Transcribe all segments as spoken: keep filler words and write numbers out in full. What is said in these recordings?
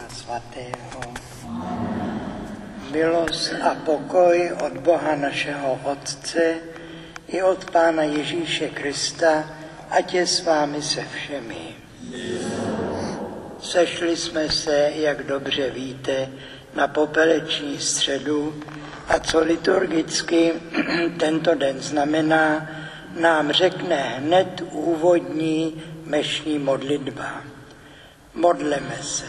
Svatého. Milost a pokoj od Boha našeho Otce i od Pána Ježíše Krista, ať je s vámi se všemi. Sešli jsme se, jak dobře víte, na popeleční středu a co liturgicky tento den znamená, nám řekne hned úvodní mešní modlitba. Modleme se.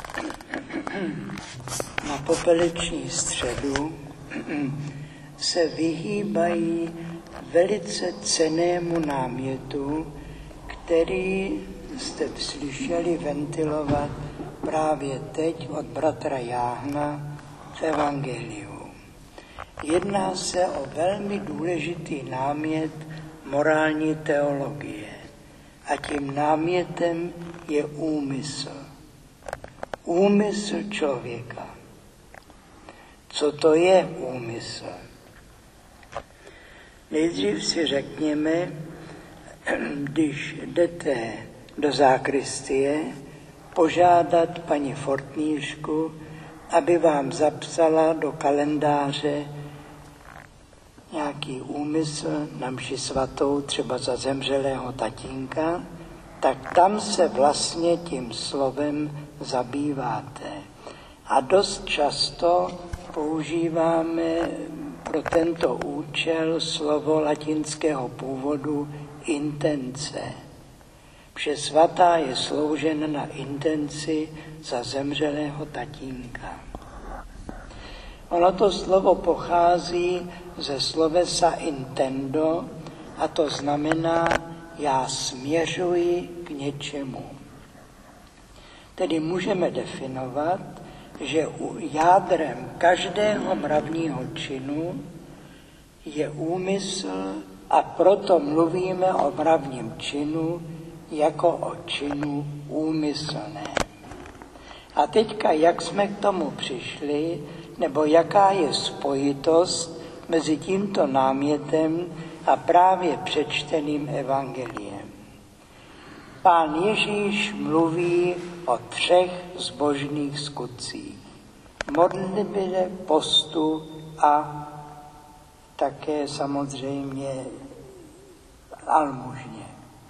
Na popeleční středu se vyhýbají velice cennému námětu, který jste slyšeli ventilovat právě teď od bratra Jáhna v Evangeliu. Jedná se o velmi důležitý námět morální teologie a tím námětem je úmysl. Úmysl člověka. Co to je úmysl? Nejdřív si řekněme, když jdete do zákristie, požádat paní Fortnířku, aby vám zapsala do kalendáře nějaký úmysl na mši svatou, třeba za zemřelého tatínka, tak tam se vlastně tím slovem zabýváte. A dost často používáme pro tento účel slovo latinského původu intence. Mše svatá je sloužena na intenci za zemřelého tatínka. Ono to slovo pochází ze slovesa intendo a to znamená já směřuji k něčemu. Tedy můžeme definovat, že jádrem každého mravního činu je úmysl a proto mluvíme o mravním činu jako o činu úmyslném. A teďka, jak jsme k tomu přišli, nebo jaká je spojitost mezi tímto námětem a právě přečteným evangeliem. Pán Ježíš mluví o třech zbožných skutcích. Modlitbě, postu a také samozřejmě almužně.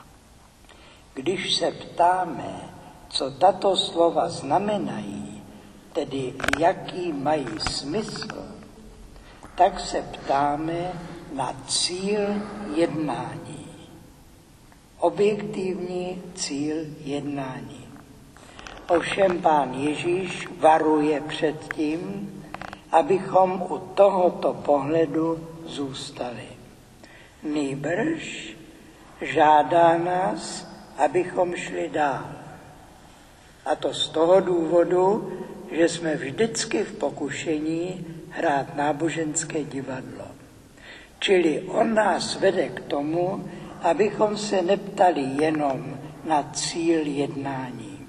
Když se ptáme, co tato slova znamenají, tedy jaký mají smysl, tak se ptáme na cíl jednání. Objektivní cíl jednání. Ovšem Pán Ježíš varuje před tím, abychom u tohoto pohledu zůstali. Nýbrž žádá nás, abychom šli dál. A to z toho důvodu, že jsme vždycky v pokušení hrát náboženské divadlo. Čili on nás vede k tomu, abychom se neptali jenom na cíl jednání,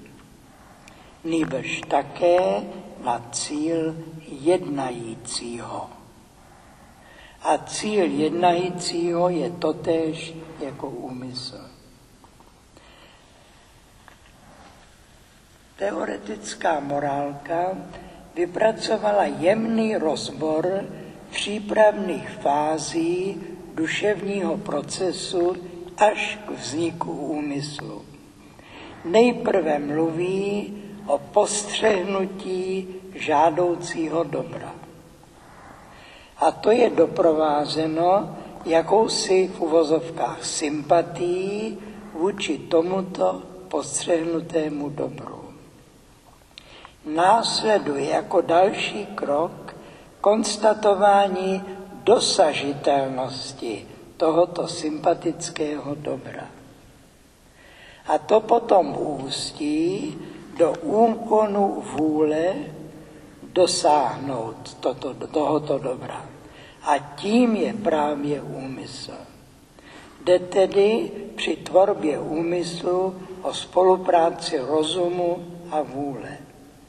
nýbrž také na cíl jednajícího. A cíl jednajícího je totéž jako úmysl. Teoretická morálka vypracovala jemný rozbor přípravných fází duševního procesu až k vzniku úmyslu. Nejprve mluví o postřehnutí žádoucího dobra. A to je doprovázeno jakousi v uvozovkách sympatií vůči tomuto postřehnutému dobru. Následuje jako další krok konstatování dosažitelnosti tohoto sympatického dobra. A to potom ústí do úkonu vůle dosáhnout toto, tohoto dobra. A tím je právě úmysl. Jde tedy při tvorbě úmyslu o spolupráci rozumu a vůle.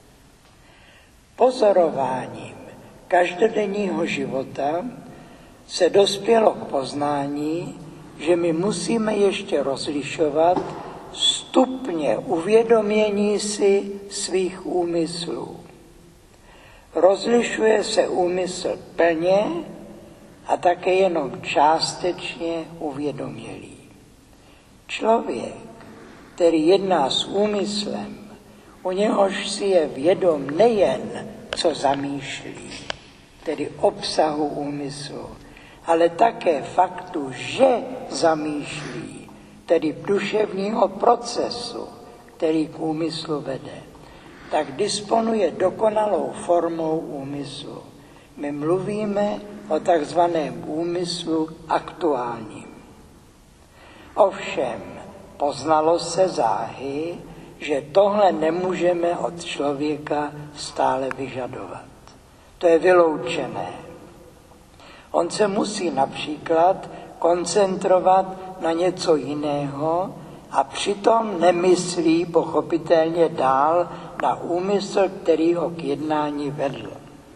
Pozorováním každodenního života se dospělo k poznání, že my musíme ještě rozlišovat stupně uvědomění si svých úmyslů. Rozlišuje se úmysl plně a také jenom částečně uvědomělý. Člověk, který jedná s úmyslem, u něhož si je vědom nejen, co zamýšlí, tedy obsahu úmyslu, ale také faktu, že zamýšlí, tedy duševního procesu, který k úmyslu vede, tak disponuje dokonalou formou úmyslu. My mluvíme o takzvaném úmyslu aktuálním. Ovšem, poznalo se záhy, že tohle nemůžeme od člověka stále vyžadovat. To je vyloučené. On se musí například koncentrovat na něco jiného a přitom nemyslí pochopitelně dál na úmysl, který ho k jednání vedl.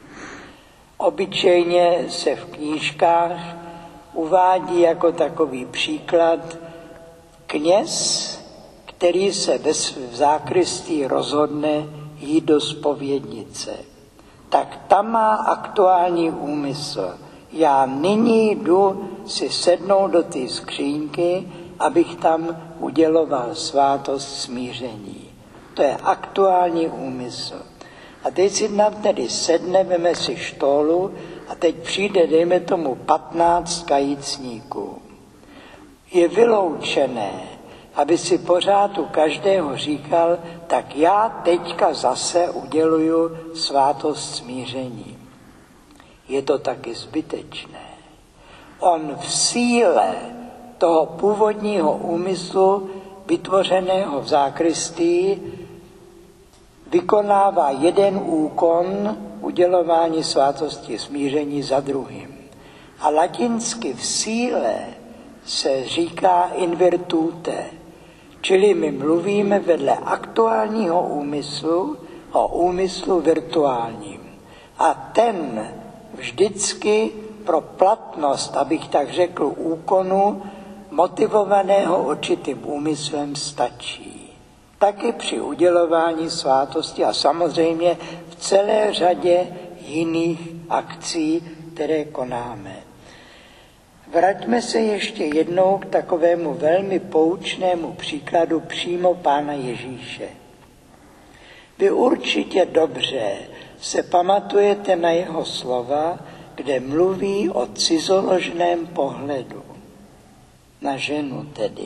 Obyčejně se v knížkách uvádí jako takový příklad kněz, který se v zákristí rozhodne jít do zpovědnice. Tak tam má aktuální úmysl. Já nyní jdu si sednout do té skřínky, abych tam uděloval svátost smíření. To je aktuální úmysl. A teď si tam tedy sedne, veme si štólu a teď přijde, dejme tomu, patnáct kajícníků. Je vyloučené, aby si pořád u každého říkal, tak já teďka zase uděluju svátost smíření. Je to taky zbytečné. On v síle toho původního úmyslu vytvořeného v zákristii vykonává jeden úkon udělování svátosti smíření za druhým. A latinsky v síle se říká in virtute, čili my mluvíme vedle aktuálního úmyslu o úmyslu virtuálním. A ten vždycky pro platnost, abych tak řekl, úkonu motivovaného určitým úmyslem stačí. Taky při udělování svátosti a samozřejmě v celé řadě jiných akcí, které konáme. Vraťme se ještě jednou k takovému velmi poučnému příkladu přímo Pána Ježíše. Vy určitě dobře se pamatujete na jeho slova, kde mluví o cizoložném pohledu. Na ženu tedy.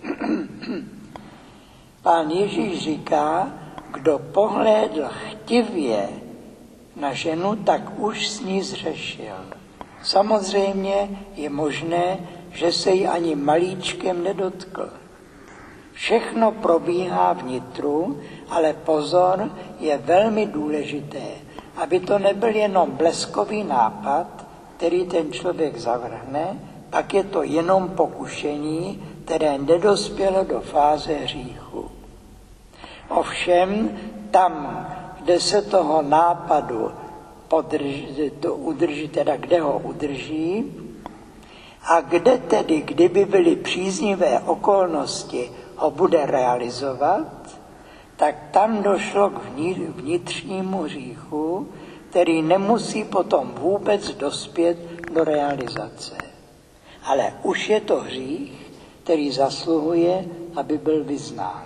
Pán Ježíš říká, kdo pohlédl chtivě na ženu, tak už s ní zřešil. Samozřejmě je možné, že se jí ani malíčkem nedotkl. Všechno probíhá vnitru, ale pozor, je velmi důležité, aby to nebyl jenom bleskový nápad, který ten člověk zavrhne, pak je to jenom pokušení, které nedospělo do fáze hříchu. Ovšem, tam, kde se toho nápadu podrží, to udrží, teda kde ho udrží, a kde tedy, kdyby byly příznivé okolnosti, ho bude realizovat, tak tam došlo k vnitřnímu hříchu, který nemusí potom vůbec dospět do realizace. Ale už je to hřích, který zasluhuje, aby byl vyznán.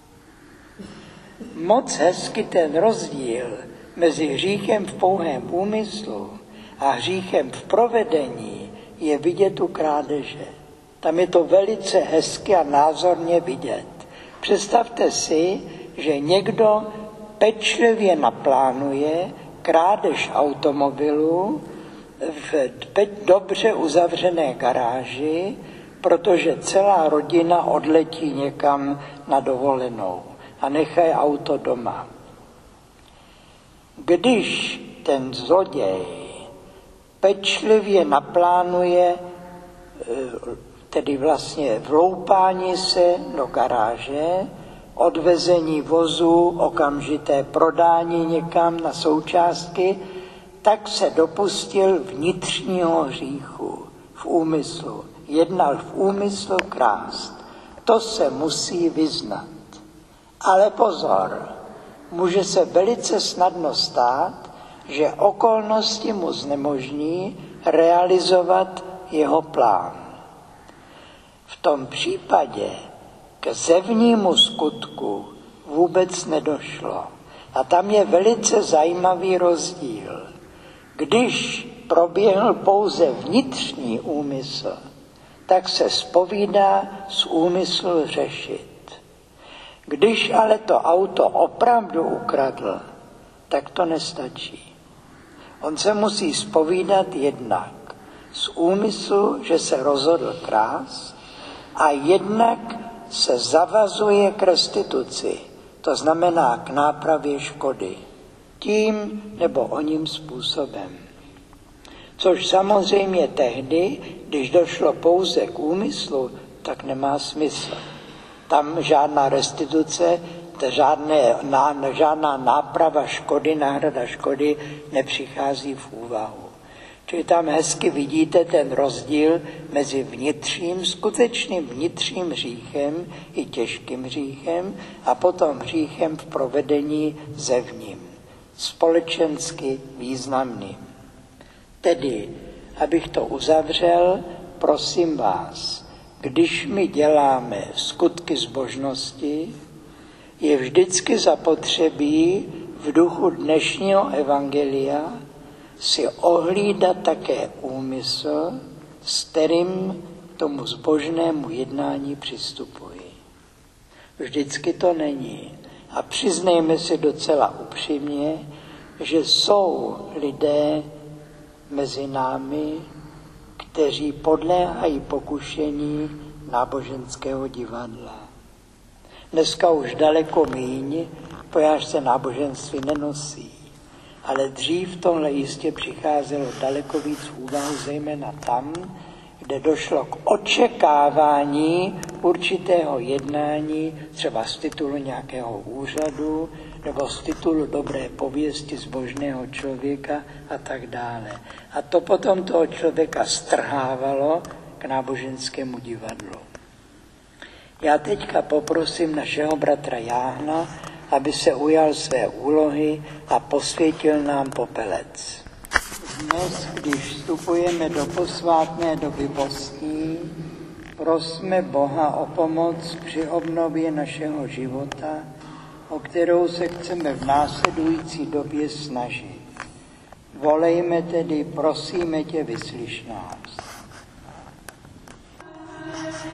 Moc hezky ten rozdíl mezi hříchem v pouhém úmyslu a hříchem v provedení je vidět u krádeže. Tam je to velice hezky a názorně vidět. Představte si, že někdo pečlivě naplánuje krádež automobilu v dobře uzavřené garáži, protože celá rodina odletí někam na dovolenou a nechají auto doma. Když ten zloděj pečlivě naplánuje, tedy vlastně vloupání se do garáže, odvezení vozu, okamžité prodání někam na součástky, tak se dopustil vnitřního hříchu v úmyslu. Jednal v úmyslu krást. To se musí vyznat. Ale pozor, může se velice snadno stát, že okolnosti mu znemožní realizovat jeho plán. V tom případě k zevnímu skutku vůbec nedošlo. A tam je velice zajímavý rozdíl. Když proběhl pouze vnitřní úmysl, tak se zpovídá z úmyslu řešit. Když ale to auto opravdu ukradl, tak to nestačí. On se musí zpovídat jednak z úmyslu, že se rozhodl krást, a jednak se zavazuje k restituci, to znamená k nápravě škody, tím nebo oním způsobem. Což samozřejmě tehdy, když došlo pouze k úmyslu, tak nemá smysl. Tam žádná restituce, žádné, žádná náprava škody, náhrada škody nepřichází v úvahu. Čili tam hezky vidíte ten rozdíl mezi vnitřním, skutečným vnitřním hříchem i těžkým hříchem a potom hříchem v provedení zevním, společensky významným. Tedy, abych to uzavřel, prosím vás, když my děláme skutky zbožnosti, je vždycky zapotřebí v duchu dnešního evangelia si ohlídat také úmysl, s kterým tomu zbožnému jednání přistupuji. Vždycky to není. A přiznejme si docela upřímně, že jsou lidé mezi námi, kteří podléhají pokušení náboženského divadla. Dneska už daleko míň, poněvadž se náboženství nenosí. Ale dřív v tomhle jistě přicházelo daleko víc v úvahu, zejména tam, kde došlo k očekávání určitého jednání, třeba z titulu nějakého úřadu, nebo z titulu dobré pověsti zbožného člověka a tak dále. A to potom toho člověka strhávalo k náboženskému divadlu. Já teďka poprosím našeho bratra Jáhna, aby se ujal své úlohy a posvětil nám popelec. Dnes, když vstupujeme do posvátné doby postní, prosme Boha o pomoc při obnově našeho života, o kterou se chceme v následující době snažit. Volejme tedy, prosíme tě, vyslyš nás.